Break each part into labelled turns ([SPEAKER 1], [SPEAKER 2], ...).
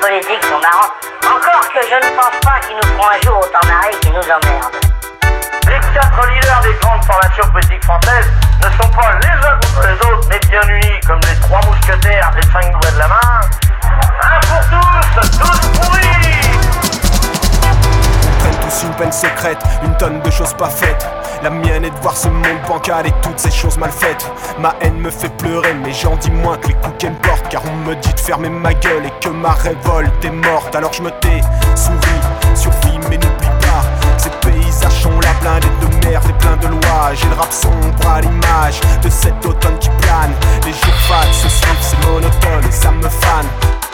[SPEAKER 1] politiques sont marrants. Encore que je ne pense pas qu'ils nous feront un jour autant marrer qu'ils nous emmerdent.
[SPEAKER 2] Les 4 leaders des grandes formations politiques françaises ne sont pas les uns contre les autres, mais bien unis, comme les 3 mousquetaires des 5 doigts de la main. Un pour tous pourris!
[SPEAKER 3] On traîne tous une peine secrète, une tonne de choses pas faites. La mienne est de voir ce monde bancal et toutes ces choses mal faites. Ma haine me fait pleurer, mais j'en dis moins que les coups qu'elle me porte. Car on me dit de fermer ma gueule et que ma révolte est morte. Alors je me tais, souris, survis, mais n'oublie pas, ces paysages sont la blindée de merde et plein de lois. J'ai le rap sombre à l'image de cet automne qui plane. Les jours fades se suivent, c'est monotone et ça me fane.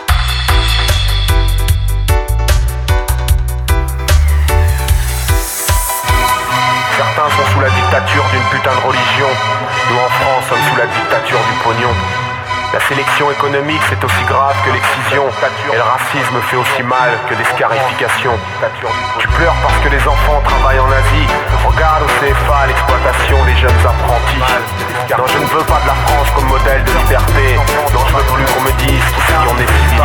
[SPEAKER 4] Certains sont sous la dictature d'une putain de religion. Nous en France sommes sous la dictature du pognon. La sélection économique c'est aussi grave que l'excision. Et le racisme fait aussi mal que des scarifications. Tu pleures parce que les enfants travaillent en Asie. Regarde au CFA l'exploitation des jeunes apprentis. Non, je ne veux pas de la France comme modèle de liberté. Non, je veux plus qu'on me dise qu'ici on est civil.